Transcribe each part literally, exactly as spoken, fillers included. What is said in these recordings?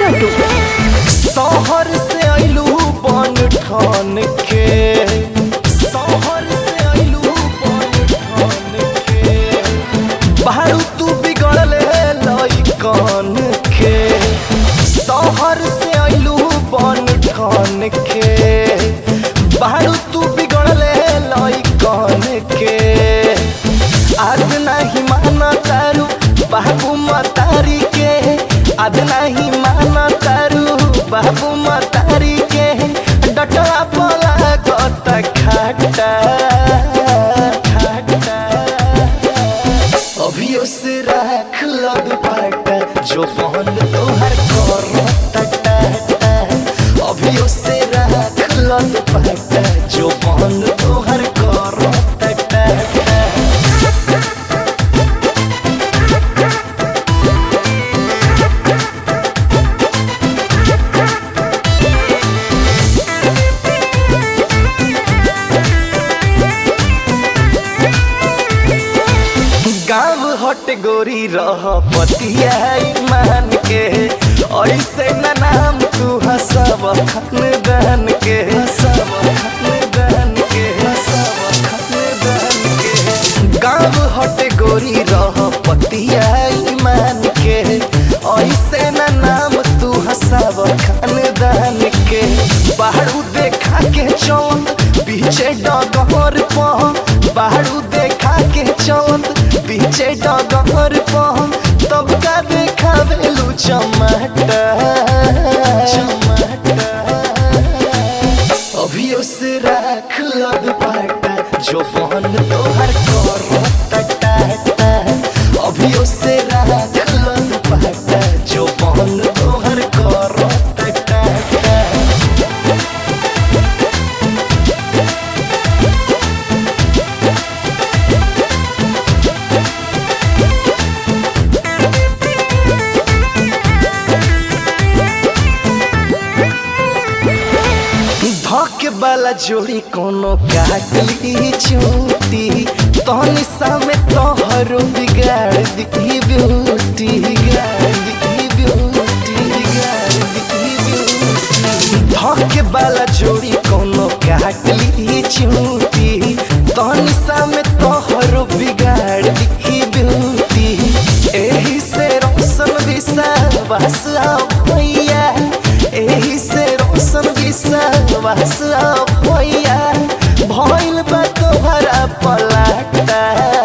छोटू। शहर से आइलू बन ठान के, शहर से आइलू बन ठान के, बारू तू बिगड़ले लइकन के। शहर से आइलू बन ठान के, बारू तू बिगड़ले लइकन के। आज नहीं माना तारू बाबू मतारी के, आज नहीं माना तारू बाबू मतारी के। डटला पला गत खाटा खाटा, अभियो से रख लो दुपट्टा जो बहन तोहर करता। अभियो से रख लो दुपट्टा जो बहन तोहर करता। गाँव हट गोरी रह पतिया मान के, ऐसे न नाम तू हसब खानदान के, हसब खानदान के, हसब खानदान के। गाँव हट गोरी रह पतिया मान के, ऐसे न नाम तू हसब खानदान के। बाहरू देखा के चौंद पीछे डगर पह, बाहरू देखा के चौंद पीछे डगर पह, तब का देखा वेलू चमटा चमटा। अभियो से रख लो दुपट्टा जो बहन तोहर करता। अभियो से रख लो दुपट्टा जो बहन तोहर करता। धक वाला जोड़ी कोनो काटली चोटी, तहनी सामे तोहरो बिगाड़ दी ब्यूटी, बिगाड़ दी ब्यूटी, बिगाड़ दी ब्यूटी। धक वाला जोड़ी कोनो काटली चोटी, तहनी सामे तोहरो बिगाड़ दी ब्यूटी। एही से रोशन विश्वास भैया, एही से रोशन विश्वास भैया, भइल बा तोहरा पलाटा।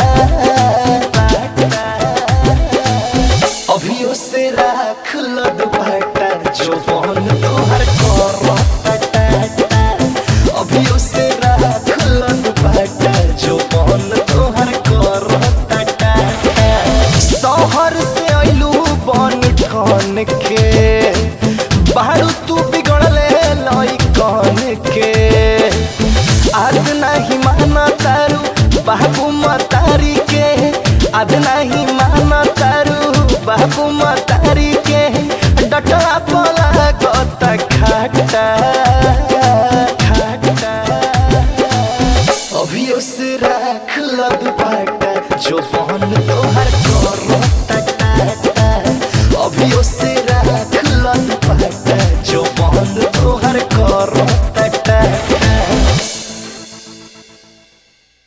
अभियो से रख लो दुपट्टा जो बहन तोहर करता। अभियो से रख लो दुपट्टा जो बहन तोहर करता। शहर से आइलू बन ठान के, बाहरू तू बिगड़ले लइकन के। आज नहीं माना तारू बाबू मतारी के, आज नहीं माना तारू बाबू मतारी के। डटला पला गत खाटा खाटा, अभियो से रख लो दुपट्टा जो बहन तोहर करता। अभियो से